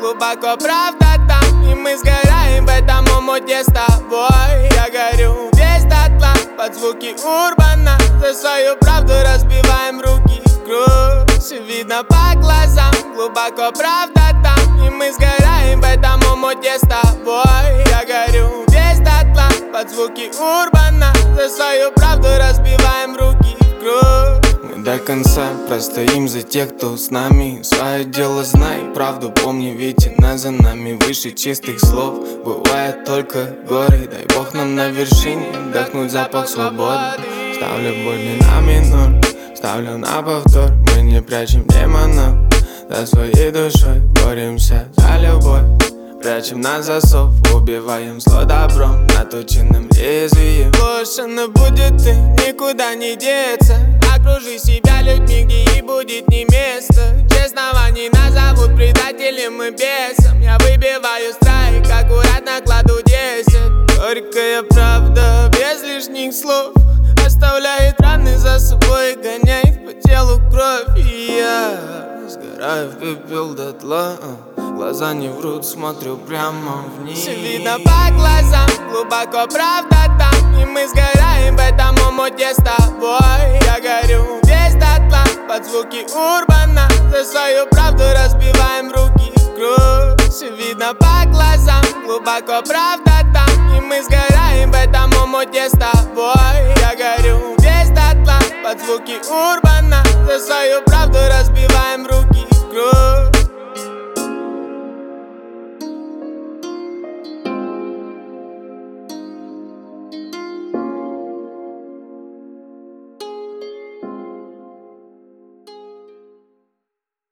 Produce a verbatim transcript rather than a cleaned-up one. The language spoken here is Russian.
глубоко правда там, и мы сгораем в этом омуте с тобой. Я горю весь дотла под звуки урбана, за свою правду разбиваем руки в кровь. Все видно по глазам, глубоко правда там, и мы сгораем в этом омуте с тобой. Я горю весь дотла под звуки урбана, за свою правду разбиваем руки в кровь. Мы до конца простоим за тех, кто с нами. Свое дело знай, правду помни, ведь она за нами. Выше чистых слов бывает только горы. Дай Бог нам на вершине вдохнуть запах свободы. Ставлю боль не на минор, ставлю на повтор. Мы не прячем демонов, за своей душой боремся за любовь. Прячем на засов, убиваем зло добром наточенным лезвием. Брошена будет ты, никуда не деться. Окружи себя людьми, где ей будет не место. Честного не назовут предателем и бесом. Я выбиваю страйк, аккуратно кладу десять. Горькая правда, без лишних слов, оставляет раны за собой, гоняет по телу кровь. И я сгораю в пепел дотла. Глаза не врут, смотрю прямо вниз. Все видно по глазам, глубоко правда там, и мы сгораем в этом омуте с тобой. Я горю весь дотла под звуки урбана, за свою правду разбиваем руки в кровь. Все видно по глазам, глубоко правда там, и мы сгораем в этом омуте с тобой. Я горю весь дотла под звуки урбана, за свою правду разбиваем руки в кровь.